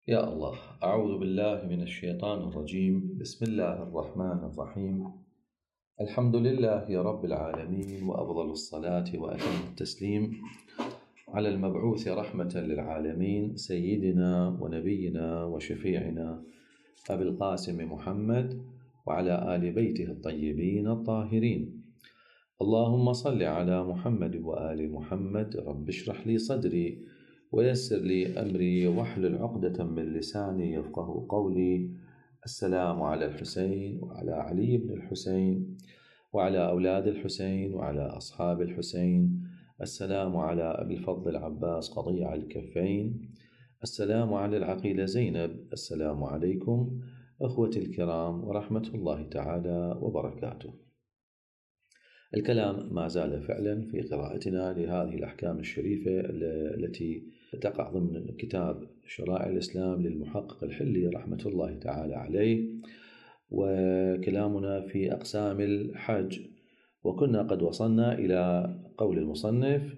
يا الله، أعوذ بالله من الشيطان الرجيم. بسم الله الرحمن الرحيم. الحمد لله رب العالمين، وأفضل الصلاة وأتم التسليم على المبعوث رحمة للعالمين، سيدنا ونبينا وشفيعنا أبي القاسم محمد وعلى آل بيته الطيبين الطاهرين. اللهم صل على محمد وآل محمد. رب اشرح لي صدري ويسر لي أمري واحلل عقدة من لساني يفقه قولي. السلام على الحسين وعلى علي بن الحسين وعلى أولاد الحسين وعلى أصحاب الحسين. السلام على أبي الفضل العباس قطيع الكفين. السلام على العقيلة زينب. السلام عليكم أخوتي الكرام ورحمة الله تعالى وبركاته. الكلام ما زال فعلا في قراءتنا لهذه الأحكام الشريفة التي تقع ضمن كتاب شرائع الإسلام للمحقق الحلي رحمة الله تعالى عليه، وكلامنا في أقسام الحج. وكنا قد وصلنا إلى قول المصنف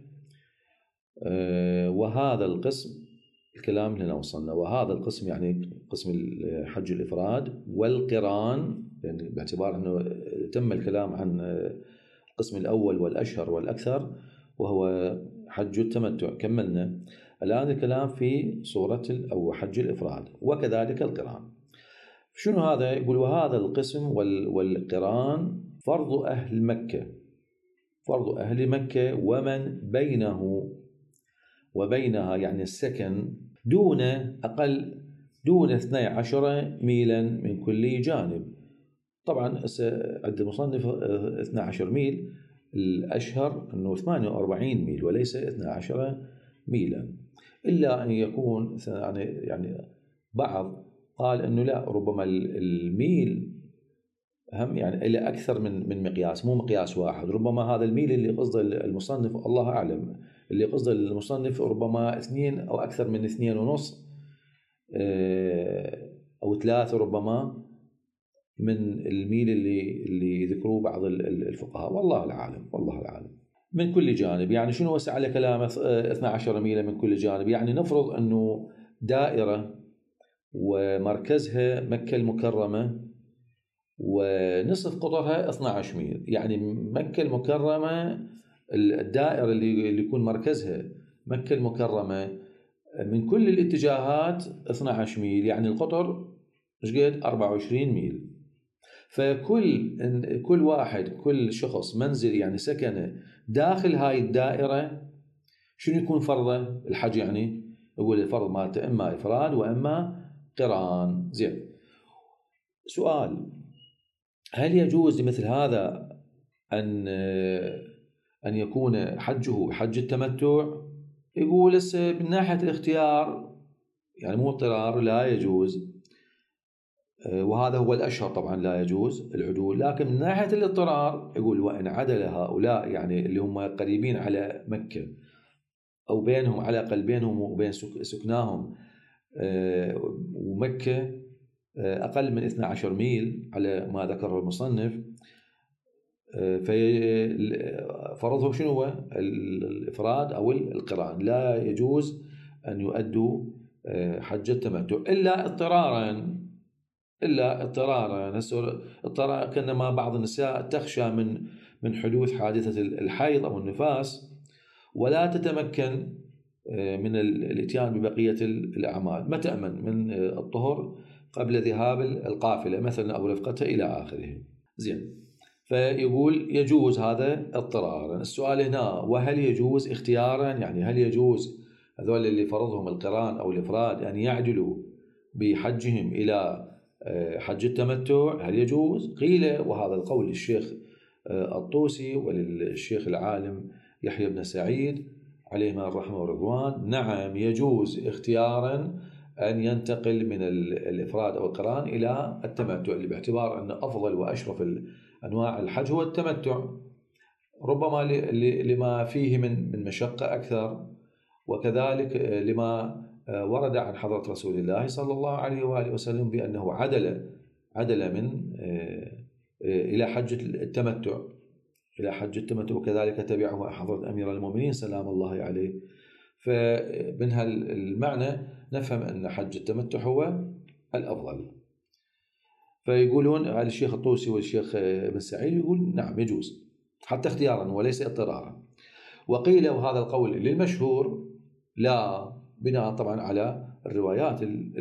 وهذا القسم. الكلام لنا وصلنا وهذا القسم يعني قسم الحج الإفراد والقران، يعني باعتبار أنه تم الكلام عن القسم الأول والأشهر والأكثر وهو حج التمتع، كملنا. الآن الكلام في صورة أو حج الإفراد وكذلك القران. شنو هذا؟ يقول وهذا القسم والقران فرض أهل مكة، فرض أهل مكة ومن بينه وبينها، يعني السكن دون أقل دون 12 ميلا من كل جانب. طبعا عند المصنف 12 ميل، الأشهر أنه 48 ميل وليس 12 ميلا، إلا أن يكون يعني بعض قال أنه لا، ربما الميل هم يعني إلى أكثر من مقياس، مو مقياس واحد. ربما هذا الميل اللي قصده المصنف الله أعلم، اللي قصده المصنف ربما 2 أو أكثر من 2.5 أو 3 ربما من الميل اللي ذكروه بعض الفقهاء، والله العالم والله العالم. من كل جانب، يعني شنو وسع على كلامه 12 ميلا من كل جانب؟ يعني نفرض أنه دائرة ومركزها مكة المكرمة ونصف قطرها 12 ميل، يعني مكة المكرمة الدائرة اللي يكون مركزها مكة المكرمة من كل الاتجاهات 12 ميل، يعني القطر ايش قد؟ 24 ميل. فكل واحد، كل شخص منزل يعني سكنه داخل هاي الدائرة، شنو يكون فرضه الحج؟ يعني يقول الفرض مالته إما إفراد وإما قران. زين، سؤال: هل يجوز لمثل هذا أن يكون حجه حج التمتع؟ يقول هسه من ناحية الاختيار يعني مو اضطرار، لا يجوز، وهذا هو الأشهر طبعا لا يجوز العدول. لكن من ناحية الاضطرار يقول وإن عدل هؤلاء، يعني اللي هم قريبين على مكة أو بينهم على الأقل بينهم وبين سكناهم ومكة أقل من 12 ميل على ما ذكره المصنف، فرضهم شنو هو؟ الإفراد أو القران. لا يجوز أن يؤدوا حج التمتع إلا اضطرارا، إلا اضطرارا. اضطرار كأنما بعض النساء تخشى من حدوث حادثة الحيض أو النفاس ولا تتمكن من الاتيان ببقية الأعمال، ما تأمن من الطهر قبل ذهاب القافلة مثلا أو رفقتها إلى آخره. زين، فيقول يجوز هذا اضطرارا. السؤال هنا: وهل يجوز اختيارا؟ يعني هل يجوز هذول اللي فرضهم القران أو الإفراد أن يعدلوا بحجهم إلى حج التمتع؟ هل يجوز؟ قيل، وهذا القول للشيخ الطوسي وللشيخ العالم يحيى بن سعيد عليهما الرحمة والرضوان، نعم يجوز اختيارا أن ينتقل من الإفراد أو القران إلى التمتع، باعتبار أن أفضل وأشرف أنواع الحج هو التمتع، ربما لما فيه من مشقة أكثر، وكذلك لما ورد عن حضرة رسول الله صلى الله عليه وآله وسلم بأنه عدل من إلى حج التمتع، إلى حج التمتع، وكذلك تبعه حضرة أمير المؤمنين سلام الله عليه. فمن هالمعنى نفهم أن حج التمتع هو الأفضل. فيقولون الشيخ الطوسي والشيخ ابن سعيد يقول نعم يجوز حتى اختيارا وليس اضطرارا. وقيل وهذا القول للمشهور لا، بناء طبعا على الروايات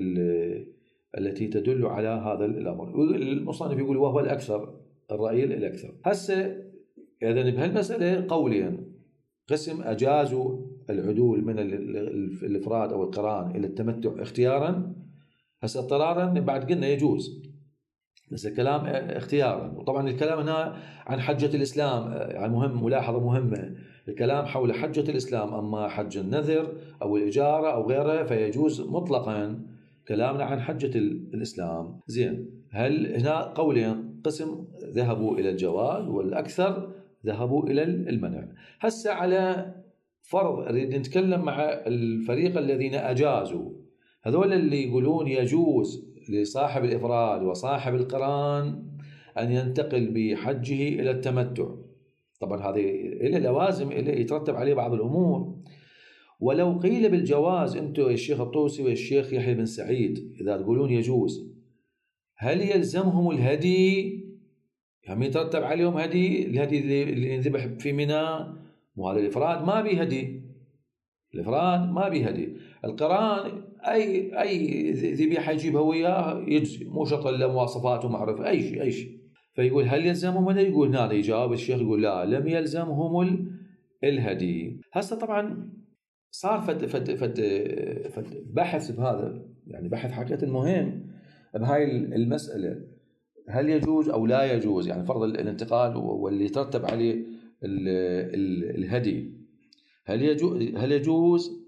التي تدل على هذا الأمر. المصنف يقول وهو الأكثر، الرأي الأكثر. هسه إذا بهالمسألة قولين: قسم أجازوا العدول من الإفراد أو القران إلى التمتع اختيارا، هسه اضطرارا بعد قلنا يجوز، بس الكلام اختيارا. وطبعا الكلام هنا عن حجة الإسلام، يعني مهم، ملاحظة مهمة، الكلام حول حجة الإسلام. أما حج النذر أو الإجارة أو غيره فيجوز مطلقا، كلامنا عن حجة الإسلام. زين، هل هنا قولين: قسم ذهبوا إلى الجواز والأكثر ذهبوا إلى المنع. هسه على فرض نريد نتكلم مع الفريق الذين أجازوا، هذول اللي يقولون يجوز لصاحب الإفراد وصاحب القران أن ينتقل بحجه إلى التمتع. طبعا هذه إلى لوازم، إلى يترتب عليه بعض الأمور. ولو قيل بالجواز، أنتم الشيخ الطوسي والشيخ يحيى بن سعيد إذا تقولون يجوز، هل يلزمهم الهدي؟ هم يترتب عليهم هدي؟ الهدي اللي ينذبح في منى، وهذا الإفراد ما بيه هدي، الإفراد ما بيه هدي. القران أي ذبيحة يجيبها وياه يجزي، مو شرط إلا مواصفات ومعرفة أي شيء. فيقول هل يلزمهم الهدي؟ يقول هذا يجاوب الشيخ يقول لا، لم يلزمهم الهدي. هسه طبعا صار فد بحث بهذا، يعني بحث حقيقة مهم بهاي المسألة، هل يجوز أو لا يجوز، يعني فرض الانتقال واللي يترتب عليه الهدي، هل يجوز؟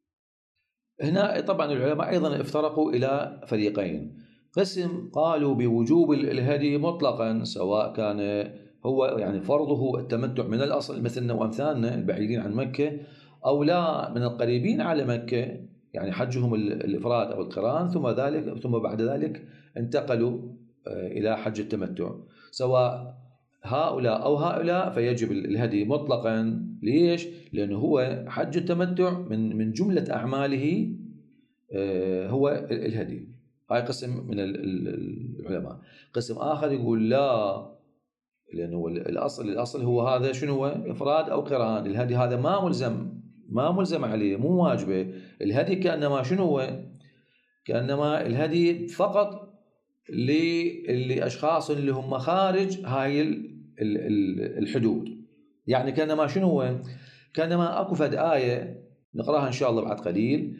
هنا طبعا العلماء أيضا افترقوا إلى فريقين: قسم قالوا بوجوب الهدي مطلقا، سواء كان هو يعني فرضه التمتع من الأصل مثلنا وأمثالنا البعيدين عن مكة، أو لا من القريبين على مكة، يعني حجهم الإفراد أو القران، ثم بعد ذلك انتقلوا إلى حج التمتع. سواء هؤلاء أو هؤلاء فيجب الهدي مطلقا. ليش؟ لأنه هو حج التمتع من جملة أعماله هو الهدي. هاي قسم من العلماء. قسم آخر يقول لا، لأنه الأصل هو هذا شنو هو؟ إفراد أو قران. الهدي هذا ما ملزم عليه، مو واجبه. الهدي كأنما شنو هو؟ كأنما الهدي فقط للأشخاص اللي هم خارج هاي الحدود. يعني كأنما شنو هو؟ كأنما أكو فد آية نقراها إن شاء الله بعد قليل،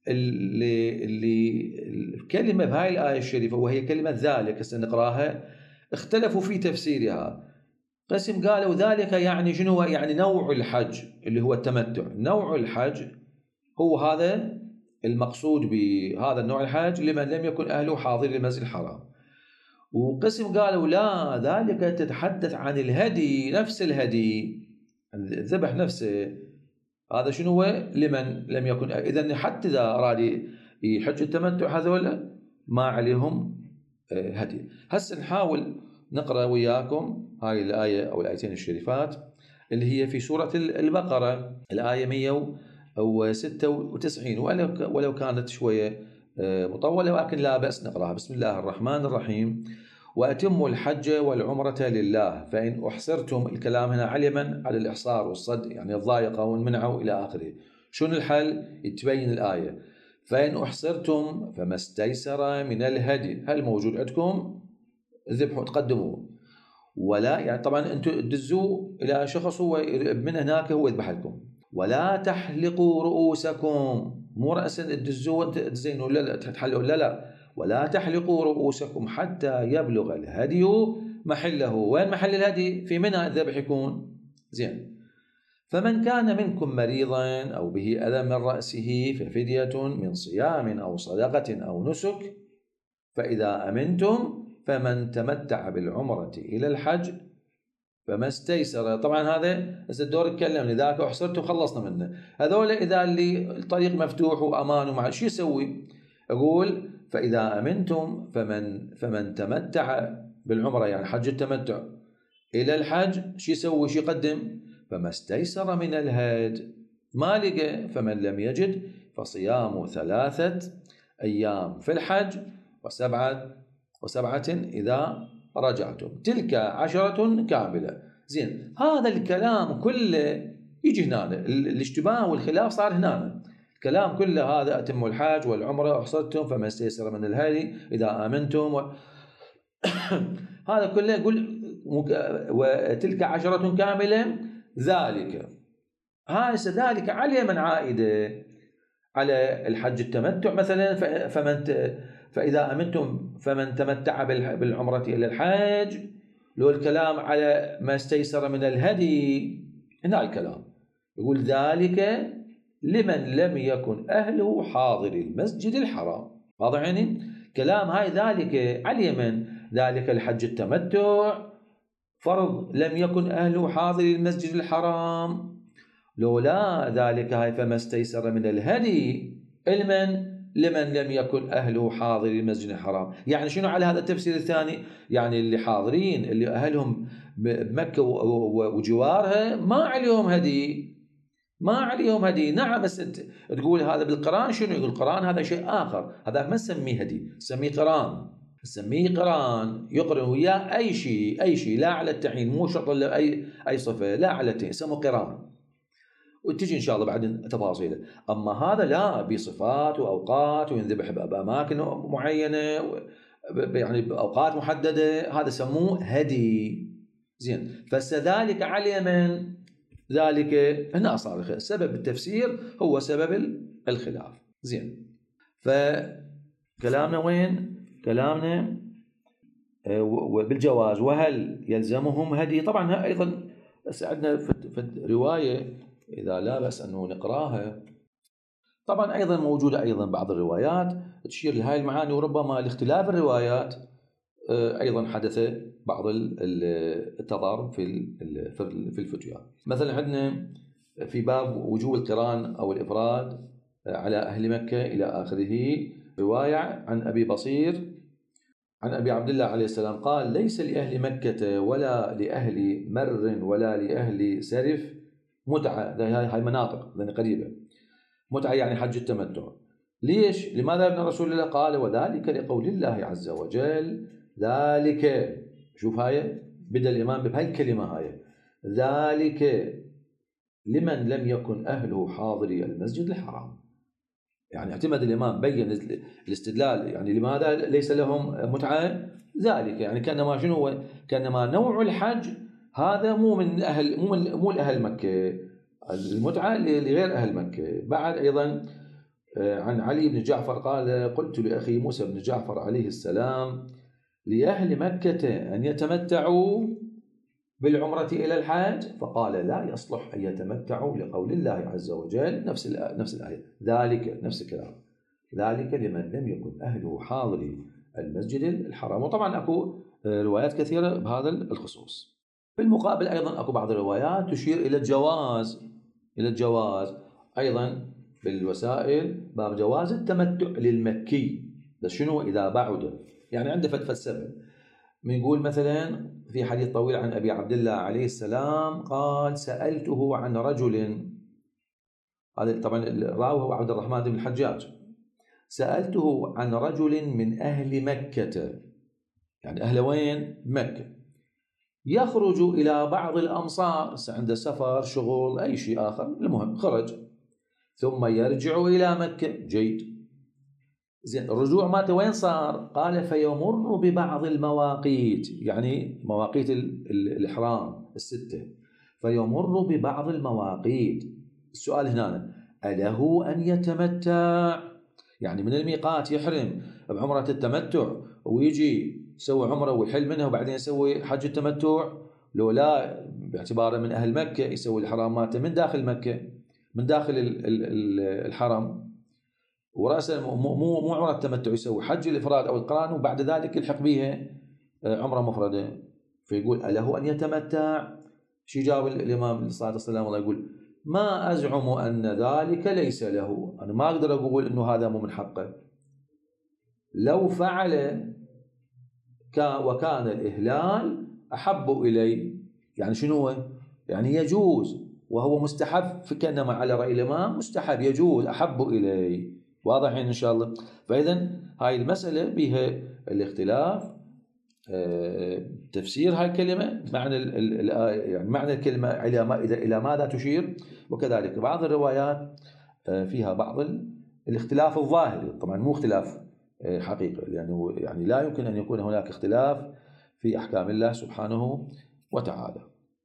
اللي كلمة بهاي الآية الشريفة وهي كلمة ذلك، هسه نقراها، اختلفوا في تفسيرها. قسم قالوا ذلك يعني شنو هو؟ يعني نوع الحج اللي هو التمتع. نوع الحج هو هذا المقصود بهذا النوع الحج لمن لم يكن أهله حاضر المسجد الحرام. وقسم قالوا لا، ذلك تتحدث عن الهدي، نفس الهدي، الذبح نفسه. هذا شنو هو؟ لمن لم يكن. إذن حتى إذا أراد يحج التمتع هذول ما عليهم هدي. هسه نحاول نقرأ وياكم هاي الآية أو الآيتين الشريفات اللي هي في سورة البقرة، الآية 196، ولو كانت شوية مطولة ولكن لا بأس نقرأها. بسم الله الرحمن الرحيم: وأتموا الحج والعمرة لله فإن أحصرتم. الكلام هنا علما على الإحصار والصد، يعني الضايقة والمنعوا إلى آخره. شنو الحل؟ يتبين الآية: فإن أحصرتم فما استيسر من الهدي. هل موجود عندكم؟ ذبحوا تقدموا، ولا يعني طبعا أنتم تدزوا إلى شخص هو من هناك هو يذبح لكم. ولا تحلقوا رؤوسكم، مو رأسا تدزوا وانت تزينوا، لا تحلقوا، لا، ولا تحلقوا رؤوسكم حتى يبلغ الهدي محله. وين محل الهدي؟ في منى الذبح يكون. زين. فمن كان منكم مريضا أو به أذى من رأسه ففدية من صيام أو صدقة أو نسك، فإذا أمنتم فمن تمتع بالعمرة إلى الحج فما استيسر. طبعا هذا هسه الدور اتكلمنا، ذاك احصرتم خلصنا منه. هذول اذا اللي الطريق مفتوح وامان ومع شو يسوي؟ اقول فاذا امنتم فمن تمتع بالعمره، يعني حج التمتع الى الحج، شو يسوي؟ شو يقدم؟ فما استيسر من الهدي. ما لقى فمن لم يجد فصيام 3 أيام في الحج وسبعة إذا رجعتم، تلك 10 كاملة. زين، هذا الكلام كله يجي هنا، الاشتباه والخلاف صار هنا. الكلام كله هذا أتم الحج والعمرة أحصرتم فما استيسر من الهدي إذا آمنتم هذا كله يقول وتلك 10 كاملة. ذلك ذلك على من عائدة على الحج التمتع مثلا، فإذا أمنتم فمن تمتع بالعمرة إلى الحج. لو الكلام على ما استيسر من الهدي، هنا الكلام يقول ذلك لمن لم يكن أهله حاضر المسجد الحرام. واضح يعني كلام هاي ذلك على من؟ ذلك الحج التمتع فرض لم يكن أهله حاضر المسجد الحرام، لولا ذلك هاي فما استيسر من الهدي لمن لم يكن أهله حاضر المسجد الحرام. يعني شنو على هذا التفسير الثاني؟ يعني اللي حاضرين اللي أهلهم بمكة وجوارها ما عليهم هدي. نعم، بس تقول هذا بالقرآن شنو يقول؟ القرآن هذا شيء آخر، هذا ما نسميه هدي، نسميه قران يقرن وياه أي شيء لا على التعيين، مو شرط إلا أي صفة، لا على التعيين، يسموه قران، وتجي إن شاء الله بعد تفاصيله. أما هذا لا، بصفات وأوقات وينذبح بأماكن معينة، يعني بأوقات محددة، هذا سموه هدي. زين، فذلك على من؟ ذلك هنا صار سبب التفسير هو سبب الخلاف. زين، فكلامنا وين؟ كلامنا بالجواز. وهل يلزمهم هدي؟ طبعا أيضا عندنا في رواية إذا لا بأس أنه نقراها، طبعا أيضا موجودة أيضا بعض الروايات تشير لهذه المعاني، وربما لاختلاف الروايات أيضا حدث بعض التضارب في الفتيا. مثلا عندنا في باب وجوب القران أو الإفراد على أهل مكة إلى آخره رواية عن أبي بصير عن أبي عبد الله عليه السلام قال: ليس لأهل مكة ولا لأهل مر ولا لأهل سرف متعة. هاي مناطق لأن قريبة، متعة يعني حج التمتع. ليش؟ لماذا ابن رسول الله قال: وذلك لقول الله عز وجل. ذلك، شوف هاي بدأ الإمام بهاي الكلمة هاي، ذلك لمن لم يكن أهله حاضري المسجد الحرام. يعني اعتمد الإمام بين الاستدلال، يعني لماذا ليس لهم متعة؟ ذلك يعني كأنما شنو؟ كأنما نوع الحج هذا مو من أهل مكة، المتعة لغير أهل مكة. بعد أيضا عن علي بن جعفر قال: قلت لأخي موسى بن جعفر عليه السلام: لأهل مكة أن يتمتعوا بالعمرة إلى الحج؟ فقال: لا يصلح أن يتمتعوا لقول الله عز وجل. نفس الآية، ذلك نفس الكلام، ذلك لمن لم يكن أهله حاضري المسجد الحرام. وطبعا أكو روايات كثيرة بهذا الخصوص. في المقابل أيضا أكو بعض الروايات تشير إلى الجواز أيضا بالوسائل، باب جواز التمتع للمكي. بس شنو؟ إذا بعد، يعني عنده فتفة السبب. يقول مثلا في حديث طويل عن أبي عبد الله عليه السلام قال: سألته عن رجل، هذا طبعا الراوي هو عبد الرحمن بن الحجاج، سألته عن رجل من أهل مكة، يعني أهل وين؟ مكة، يخرج إلى بعض الأمصار، عنده سفر شغل أي شيء آخر، المهم خرج، ثم يرجع إلى مكة. جيد، زين، الرجوع ماته وين صار؟ قال: فيمر ببعض المواقيت، يعني مواقيت الإحرام 6، فيمر ببعض المواقيت. السؤال هنا: أله أن يتمتع؟ يعني من الميقات يحرم بعمرة التمتع ويجي يسوي عمرة ويحل منها وبعدين يسوي حج التمتع؟ لو لا، باعتباره من أهل مكة يسوي الحرام ماته من داخل مكة، من داخل الحرم، ورأسا مو عمرة التمتع، يسوي حج الإفراد أو القران وبعد ذلك يلحق بها عمرة مفردة. فيقول: أله أن يتمتع؟ شي جاوب الإمام الصلاة والسلام الله، يقول: ما أزعم أن ذلك ليس له، أنا ما أقدر أقول أنه هذا مو من حقه، لو فعل وكان الإهلال أحب إلي. يعني شنو؟ يعني يجوز وهو مستحب كأنما على رأي الإمام مستحب يجوز أحب إلي. واضح إن شاء الله. فإذا هاي المسألة بها الاختلاف تفسير هاي الكلمة، معنى يعني معنى الكلمة إلى ماذا تشير، وكذلك بعض الروايات فيها بعض الاختلاف الظاهري، طبعا مو اختلاف حقيقي، لأنه يعني لا يمكن أن يكون هناك اختلاف في أحكام الله سبحانه وتعالى.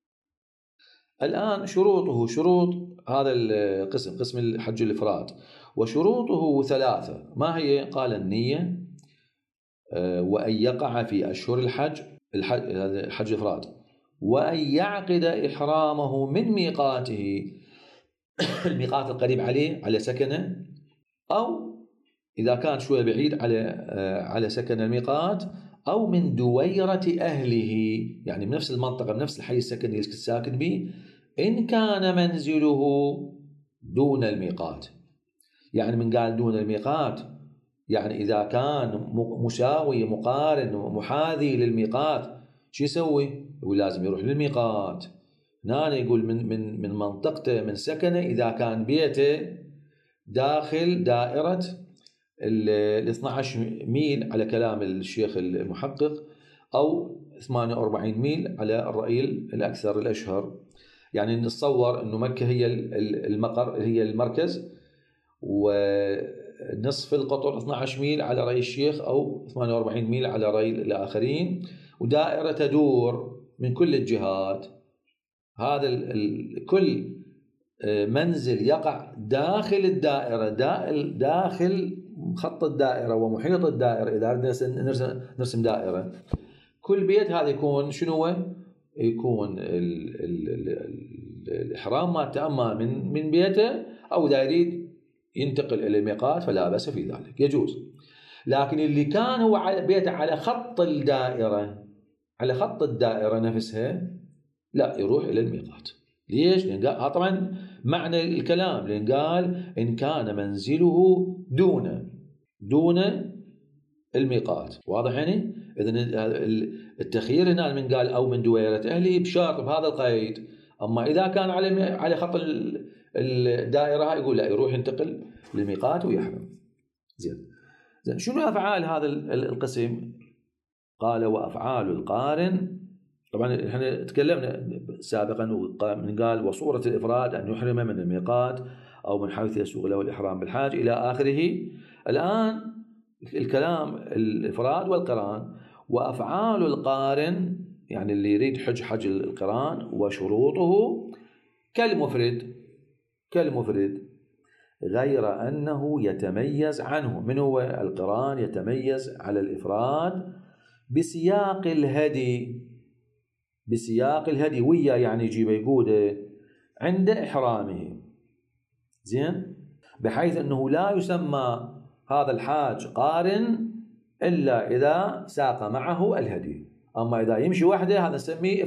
الآن شروطه، شروط هذا القسم، قسم الحج الإفراد، وشروطه 3. ما هي؟ قال النية، وأن يقع في أشهر الحج الإفراد، وأن يعقد إحرامه من ميقاته الميقات القريب على سكنه، أو إذا كان شوية بعيد على سكن الميقات، أو من دويرة أهله، يعني من نفس المنطقة، من نفس الحي السكني الساكن به، إن كان منزله دون الميقات. يعني من قال دون الميقات، يعني إذا كان مساوي مقارن محاذي للميقات شو يسوي؟ يقول لازم يروح للميقات. هنا يقول من منطقته، من سكنه، إذا كان بيته داخل دائرة 12 ميل على كلام الشيخ المحقق، أو 48 ميل على الرأي الأكثر الأشهر. يعني نتصور أنه مكة هي المقر، هي المركز، ونصف القطر 12 ميل على رأي الشيخ، أو 48 ميل على رأي الآخرين، ودائرة تدور من كل الجهات. هذا كل منزل يقع داخل الدائرة، داخل خط الدائرة ومحيط الدائرة. إذا أردنا نرسم دائرة، كل بيت هذا يكون شنو؟ يكون الإحرام ما تأمى من بيته، أو إذا يريد ينتقل إلى الميقات فلا بأس في ذلك، يجوز. لكن اللي كان هو على بيته على خط الدائرة، على خط الدائرة نفسها، لا، يروح إلى الميقات. ليش؟ لأن قال طبعا معنى الكلام، لأن قال إن كان منزله دون الميقات. واضح يعني؟ إذن التخيير هنا من قال أو من دويرة أهله بشرط بهذا القيد. أما إذا كان على خط الدائرة يقول لا، يروح ينتقل للميقات ويحرم. زين شنو أفعال هذا القسم؟ قال وأفعال القارن. طبعا احنا تكلمنا سابقا من قال وصورة الإفراد أن يحرم من الميقات أو من حيث يسوغ له الإحرام بالحاج إلى آخره. الآن الكلام الإفراد والقران. وأفعال القارن يعني اللي يريد حج القران، وشروطه كالمفرد، غير أنه يتميز عنه. من هو القران؟ يتميز على الإفراد بسياق الهدي ويا، يعني يجيب يقوده عند إحرامه. زين، بحيث أنه لا يسمى هذا الحاج قارن إلا إذا ساق معه الهدي. أما إذا يمشي وحده هذا نسميه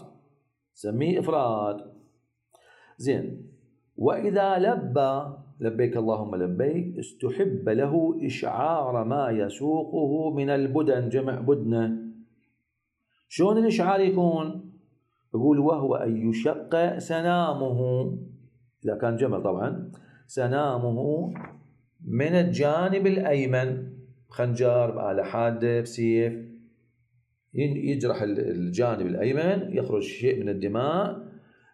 إفراد. زين، وإذا لبيك اللهم لبيك، استحب له إشعار ما يسوقه من البدن، جمع بدنة. شلون الإشعار يكون؟ يقول وهو أن يشق سنامه، إذا كان جمل طبعا، سنامه من الجانب الأيمن، خنجر، بآلة حادة، بسيف، يجرح الجانب الأيمن، يخرج شيء من الدماء،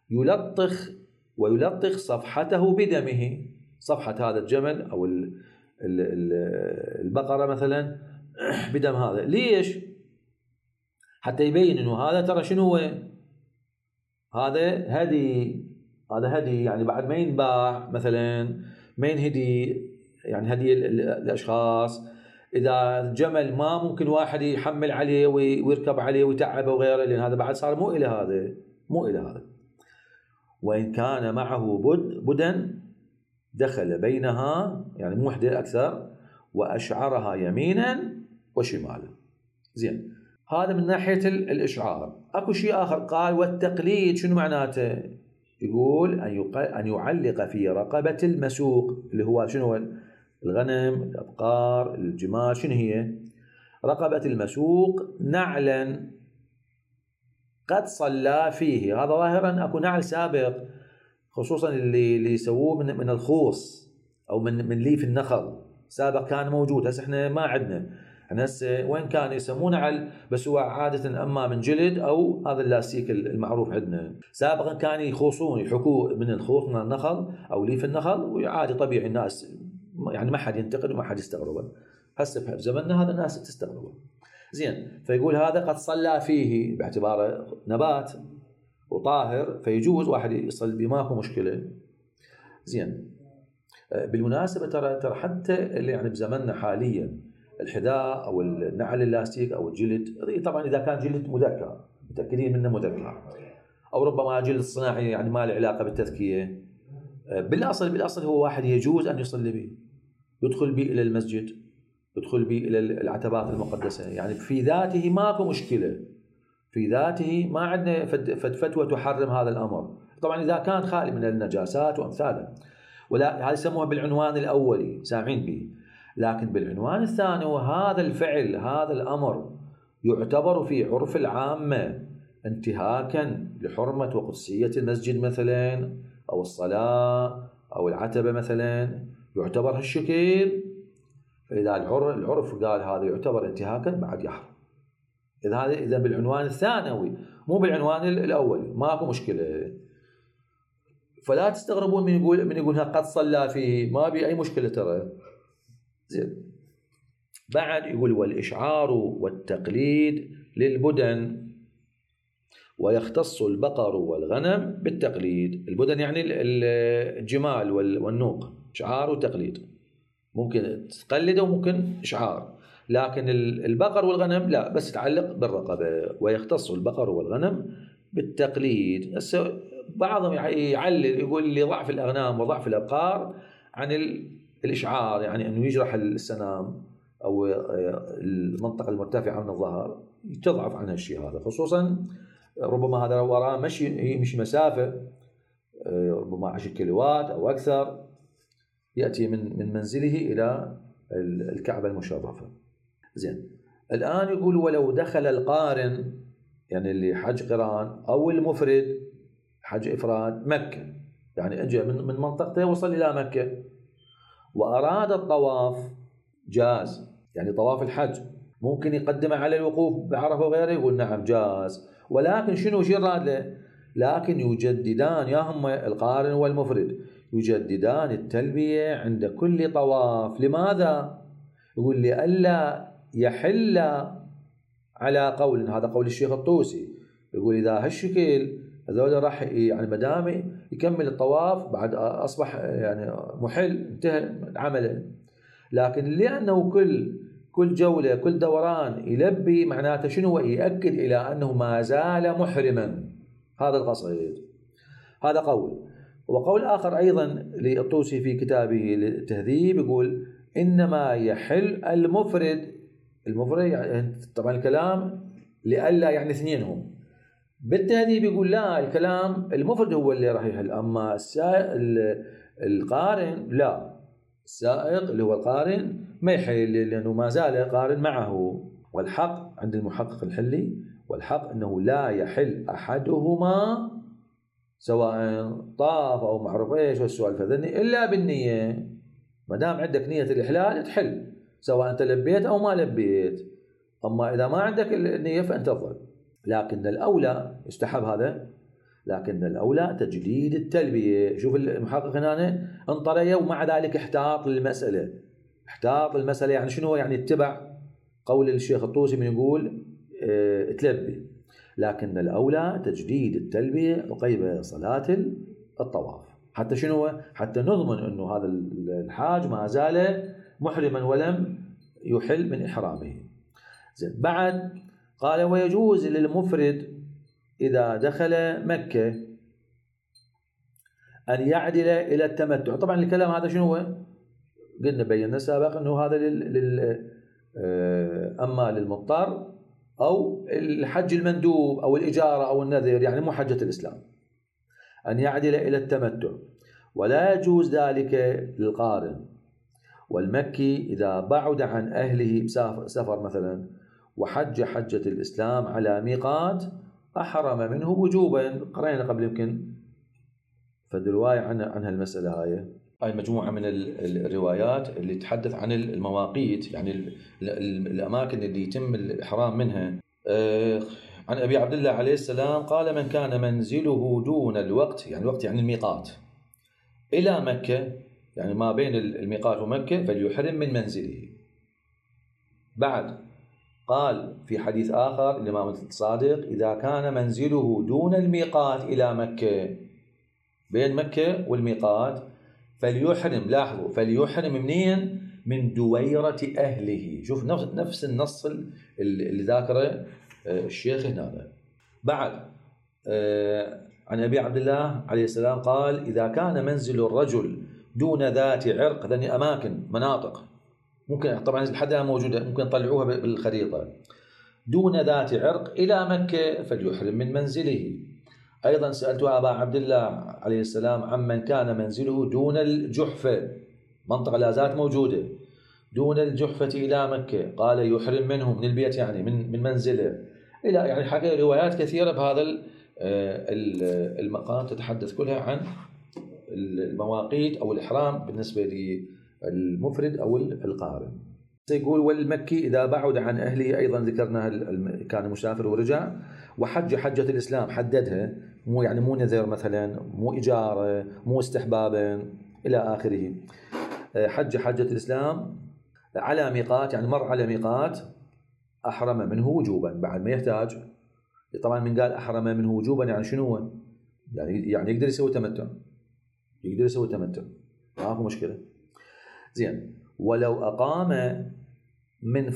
ويلطخ صفحته بدمه، صفحة هذا الجمل أو البقرة مثلا بدم هذا. ليش؟ حتى يبين انه هذا ترى شنو هو، هذا هدي، يعني بعد ما ينباع مثلا، ما ينهدي، يعني هدي الاشخاص. اذا جمل ما ممكن واحد يحمل عليه ويركب عليه ويتعبه وغيره، لان هذا بعد صار مو الى هذا. وان كان معه بدن دخل بينها، يعني مو وحده اكثر، واشعرها يمينا وشمالا. زين، هذا من ناحية الإشعار. أكو شيء آخر قال والتقليد. شنو معناته؟ يقول أن يعلق في رقبة المسوق، اللي هو شنو؟ الغنم، الأبقار، الجمال. شنو هي رقبة المسوق؟ نعلا قد صلى فيه. هذا ظاهرا أكو نعل سابق خصوصا اللي يسووه من الخوص او من ليف النخل. سابق كان موجود، هسه احنا ما عندنا. احنا هسه وين كانوا يسمونه بس هو عاده اما من جلد او هذا اللاستيك المعروف عندنا. سابقا كانوا يخوصون يحكوه من الخوص من النخل او ليف النخل، وعادي طبيعي الناس يعني ما حد ينتقد وما حد يستغربه. هسه بزمننا هذا الناس تستغربه. زين، فيقول هذا قد صلى فيه باعتباره نبات وطاهر، فيجوز واحد يصل به ماكو مشكله. زين، بالمناسبه ترى حتى اللي يعني بزمننا حاليا الحذاء او النعل اللاستيك او الجلد، طبعا اذا كان جلد مذكر متاكدين منه مذكر، او ربما جلد صناعي يعني ما له علاقه بالتذكيه، بالاصل هو واحد يجوز ان يصلي به، يدخل به الى المسجد، يدخل به الى العتبات المقدسه، يعني في ذاته ماكو مشكله، في ذاته ما عندنا فتوى تحرم هذا الامر. طبعا اذا كان خالي من النجاسات وامثالها، ولا هذا يسموها بالعنوان الاولي سامعين به. لكن بالعنوان الثاني وهذا الفعل هذا الامر يعتبر في عرف العامه انتهاكا لحرمه وقدسيه المسجد مثلا، او الصلاه او العتبه مثلا، يعتبر هالشكل. فاذا العرف قال هذا يعتبر انتهاكا بعد يحرم. اذا بالعنوان الثانوي مو بالعنوان الاولي ماكو مشكله. فلا تستغربون من يقول قد صلى فيه، ما بي اي مشكله ترى. زين، بعد يقول والاشعار والتقليد للبدن، ويختص البقر والغنم بالتقليد. البدن يعني الجمال والنوق، اشعار وتقليد، ممكن تقلده وممكن اشعار. لكن البقر والغنم لا، بس يتعلق بالرقبه. ويختص البقر والغنم بالتقليد. بعضهم يعلل يقول لضعف الاغنام وضعف الابقار عن الاشعار، يعني انه يجرح السنام او المنطقه المرتفعه من الظهر تضعف عن هالشيء هذا، خصوصا ربما هذا وراه مشي مسافه ربما 10 كيلوات او اكثر، ياتي من منزله الى الكعبه المشرفه. زين، الان يقول ولو دخل القارن، يعني اللي حج قران، او المفرد حج افراد مكه، يعني اجى من منطقته وصل الى مكه واراد الطواف، جاز. يعني طواف الحج ممكن يقدمه على الوقوف بعرفه وغيره، يقول نعم جاز. ولكن شنو يراد له؟ لكن يجددان، يا هم القارن والمفرد يجددان التلبيه عند كل طواف. لماذا؟ يقول لئلا يحل على قول، هذا قول الشيخ الطوسي، يقول اذا هالشكل هذول راح يعني مدام يكمل الطواف بعد اصبح يعني محل، انتهى عمله. لكن لانه كل جوله كل دوران يلبي، معناته شنو؟ يؤكد الى انه ما زال محرما. هذا القصيد. هذا قول. وقول اخر ايضا للطوسي في كتابه التهذيب يقول انما يحل المفرد يعني طبعا الكلام لئلا يعني اثنينهم. بالتهذيب يقول لا، الكلام المفرد هو اللي راح يحل، اما القارن لا، السائق اللي هو القارن ما يحل لانه ما زال قارن معه. والحق عند المحقق الحلي، والحق انه لا يحل احدهما سواء طاف او معروف ايش والسؤال فذني الا بالنيه. ما دام عندك نيه الاحلال تحل سواء انت لبيت او ما لبيت. اما اذا ما عندك النيه فانت تظل. لكن الاولى يستحب هذا، لكن الاولى تجديد التلبيه. شوف المحقق هنا انطريه ومع ذلك احتاط للمساله. احتاط المساله يعني شنو؟ يعني اتبع قول الشيخ الطوسي من يقول تلبي، لكن الاولى تجديد التلبيه عقب صلاه الطواف. حتى شنو؟ حتى نضمن انه هذا الحاج ما زال محرما ولم يحل من احرامه. زين، بعد قال ويجوز للمفرد اذا دخل مكه ان يعدل الى التمتع. طبعا الكلام هذا شنو هو؟ قلنا بينا سابقا انه هذا اما للمضطر او الحج المندوب او الاجاره او النذر، يعني مو حجه الاسلام، ان يعدل الى التمتع. ولا يجوز ذلك للقارن. والمكي اذا بعد عن اهله بسفر مثلا وحج حجه الاسلام على ميقات احرم منه وجوبا، قرينا قبل يمكن فالرواية عن هالمسألة هاي مجموعة من الروايات اللي تتحدث عن المواقيت، يعني الأماكن اللي يتم الإحرام منها. عن أبي عبد الله عليه السلام قال: من كان منزله دون الوقت، يعني الوقت يعني الميقات، إلى مكة، يعني ما بين الميقات ومكة، فليحرم من منزله. بعد قال في حديث آخر الإمام الصادق: إذا كان منزله دون الميقات إلى مكة، بين مكة والميقات، فليحرم، لاحظوا، فليحرم منين؟ من دويرة أهله. شوف نفس النص اللي ذاكره الشيخ هنا. بعد عن أبي عبد الله عليه السلام قال: إذا كان منزل الرجل دون ذات عرق، ذني أماكن مناطق ممكن طبعا لحدها موجودة، ممكن تطلعوها بالخريطة، دون ذات عرق إلى مكة، فليحرم من منزله. أيضا سألت أبا عبد الله عليه السلام عمن كان منزله دون الجحفة، منطقة لا زالت موجودة، دون الجحفة إلى مكة، قال: يحرم منه، من البيت يعني من منزله، إلى يعني حكى روايات كثيرة بهذا المقام تتحدث كلها عن المواقيت أو الإحرام بالنسبة للمفرد أو القارن. يقول: والمكي إذا بعد عن أهله، أيضا ذكرنا كان مسافر ورجع، وحج حجة الإسلام، حددها، مو يعني مو نذر مثلا، مو إجارة، مو استحبابا إلى آخره. حج حجة الإسلام على ميقات، يعني مر على ميقات، أحرم منه وجوبا بعد ما يحتاج. طبعا من قال أحرم منه وجوبا يعني شنو؟ يعني يقدر يسوي تمتع، يقدر يسوي تمتع، ماكو مشكلة. زين. ولو أقام من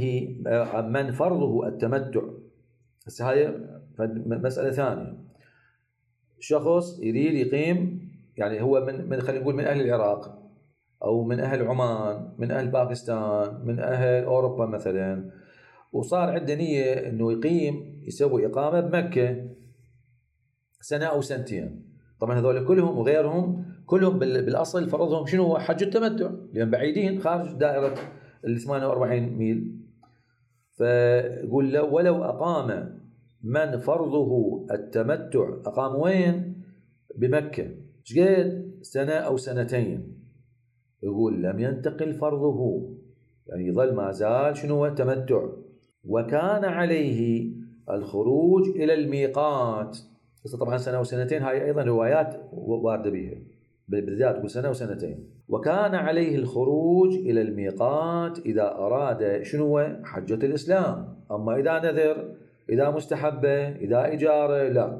فرضه التمتع. بس هاي مسألة ثانية. شخص يريد يقيم، يعني هو من خلينا نقول من أهل العراق أو من أهل عمان، من أهل باكستان، من أهل أوروبا مثلا، وصار عنده نية إنه يقيم، يسوي إقامة بمكة سنة أو سنتين. طبعا هذول كلهم وغيرهم كلهم بالأصل فرضهم شنو هو؟ حج التمتع، لأن بعيدين خارج دائرة 48 ميل. فيقول: ولو أقام من فرضه التمتع، أقام وين؟ بمكة، شقد؟ سنة أو سنتين. يقول: لم ينتقل فرضه، يعني يظل ما زال شنو هو؟ تمتع، وكان عليه الخروج إلى الميقات. طبعا سنة وسنتين هاي أيضا روايات واردة بها، بالذات تقول سنة وسنتين. وكان عليه الخروج إلى الميقات إذا أراد شنو؟ حجة الإسلام. أما إذا نذر، إذا مستحبة، إذا إجارة، لا.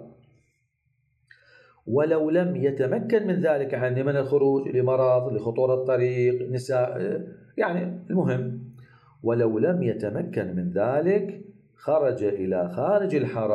ولو لم يتمكن من ذلك، يعني من الخروج لمرض، لخطورة الطريق، نساء، يعني المهم، ولو لم يتمكن من ذلك خرج إلى خارج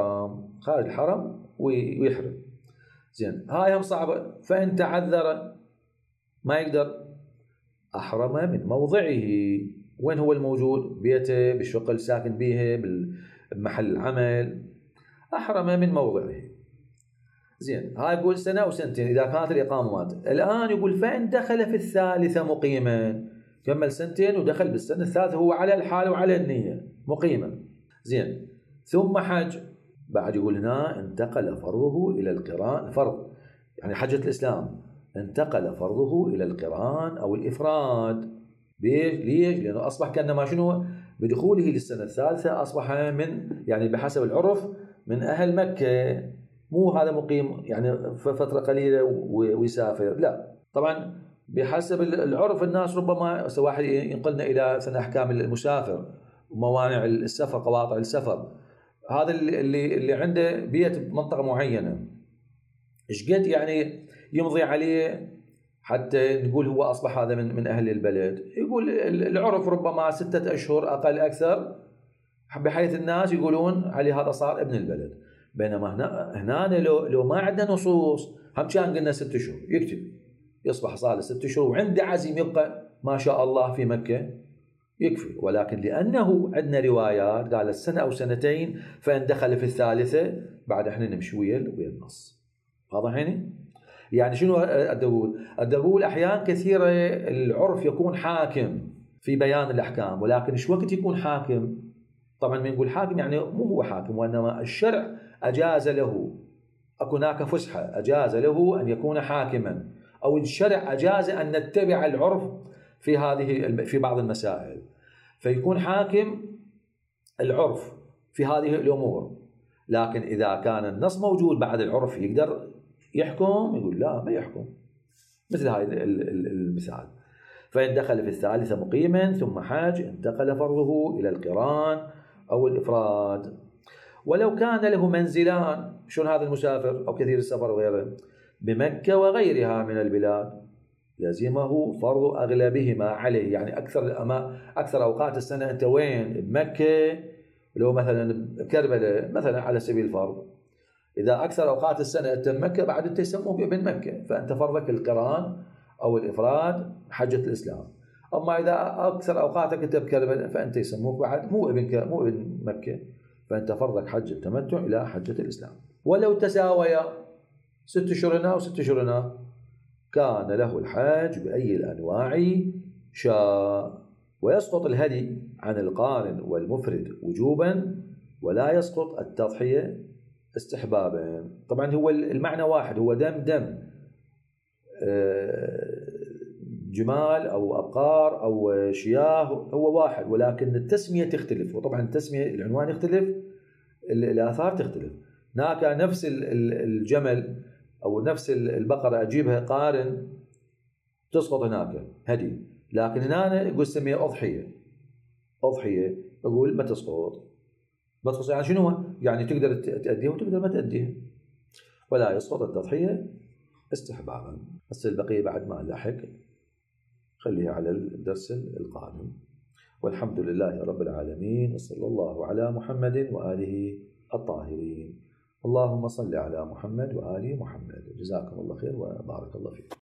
الحرم ويحرم. زين. هاي هم صعبة. فإن تعذر ما يقدر، أحرم من موضعه. وين هو الموجود؟ بيته، بالشقة الساكن بيه، بمحل العمل، أحرم من موضعه. زين. هاي يقول سنة أو سنتين إذا كانت الإقامة مات. الآن يقول: فإن دخل في الثالثة مقيما، كمل سنتين ودخل بالسنة الثالثة هو على الحال وعلى النية مقيما. زين. ثم حج. بعد يقول هنا: انتقل فرضه إلى القران، فرض يعني حجة الإسلام، انتقل فرضه إلى القران أو الإفراد. ليش؟ لأنه أصبح كأنما شنو؟ بدخوله للسنة الثالثة أصبح من، يعني بحسب العرف، من أهل مكة، مو هذا مقيم يعني فترة قليلة ويسافر، لا. طبعا بحسب العرف الناس ربما واحد ينقلنا إلى سنة أحكام المسافر وموانع السفر، قواطع السفر. هذا اللي عنده بيت بمنطقة معينة، إيش قد يعني يمضي عليه حتى نقول هو أصبح هذا من أهل البلد؟ يقول العرف ربما 6 أشهر أقل أكثر، بحيث الناس يقولون عليه هذا صار ابن البلد. بينما هنا لو ما عندنا نصوص، هم كان قلنا 6 أشهر يكتب، يصبح صار 6 أشهر وعنده عزم يبقى ما شاء الله في مكة، يكفي. ولكن لأنه عندنا روايات قال السنة أو سنتين، فإن دخل في الثالثة بعد احنا نمشي ويا النص. واضح يعني شنو أقول؟ أحيان كثيرة العرف يكون حاكم في بيان الأحكام، ولكن شو وقت يكون حاكم؟ طبعا من نقول حاكم يعني مو هو حاكم، وإنما الشرع أجاز له أكو هناك فسحة أجاز له أن يكون حاكما، أو الشرع أجاز أن نتبع العرف في بعض المسائل، فيكون حاكم العرف في هذه الأمور. لكن إذا كان النص موجود بعد العرف يقدر يحكم، يقول لا ما يحكم، مثل هذا المثال. فإن دخل في الثالثة مقيما ثم حاج انتقل فرضه إلى القران أو الإفراد. ولو كان له منزلان، شون هذا المسافر أو كثير السفر وغيره، بمكة وغيرها من البلاد، لزمه فرض أغلبهما عليه. يعني أكثر أوقات السنة أنت وين؟ بمكة، لو مثلا بكربلاء مثلا على سبيل الفرض، إذا أكثر أوقات السنة أنت بمكة بعد أنت يسموك ابن مكة، فأنت فرضك القران أو الإفراد حجة الإسلام. أما إذا أكثر أوقاتك أنت بكربلاء فأنت يسموك بعد مو ابن مكة، فأنت فرضك حج التمتع إلى حجة الإسلام. ولو تساويا 6 أشهر هنا و6 أشهر هنا، كان له الحج بأي الأنواع شاء. ويسقط الهدي عن القارن والمفرد وجوبا، ولا يسقط التضحية استحبابا. طبعا هو المعنى واحد، هو دم جمال أو أبقار أو شياه هو واحد، ولكن التسمية تختلف. وطبعا التسمية العنوان يختلف، الآثار تختلف. هناك نفس الجمل أو نفس البقرة أجيبها قارن تسقط هناك هدي، لكن هنا يقول سميها أضحية أقول ما تسقط. يعني شنو؟ يعني تقدر تأديها وتقدر ما تأديها، ولا يسقط التضحية استحبابا. بس البقية بعد ما نلحق خليها على الدرس القادم. والحمد لله رب العالمين، وصلى الله على محمد وآله الطاهرين. اللهم صل على محمد وآل محمد. جزاكم الله خير وبارك الله فيكم.